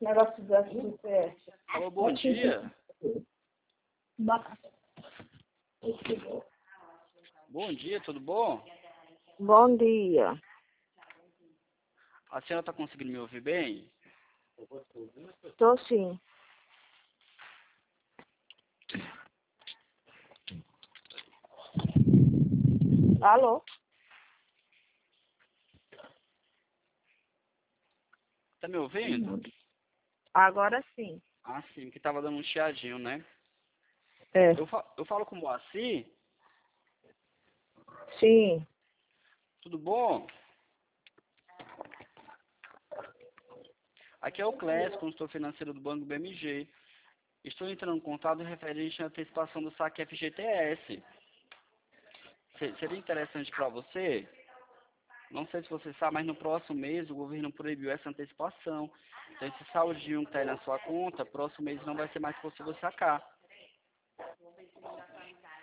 negócio da CPF. Alô, bom dia. Batata. Bom dia, tudo bom? Bom dia. A senhora está conseguindo me ouvir bem? Tô sim. Alô? Tá me ouvindo? Agora sim. Ah, sim, que tava dando um chiadinho, né? É. Eu falo com o Moacir, Sim. tudo bom? Aqui é o Clécio, consultor financeiro do Banco BMG. Estou entrando em contato referente à antecipação do saque FGTS. Seria interessante para você? Não sei se você sabe, mas no próximo mês o governo proibiu essa antecipação. Então esse saldinho que está aí na sua conta, próximo mês não vai ser mais possível sacar.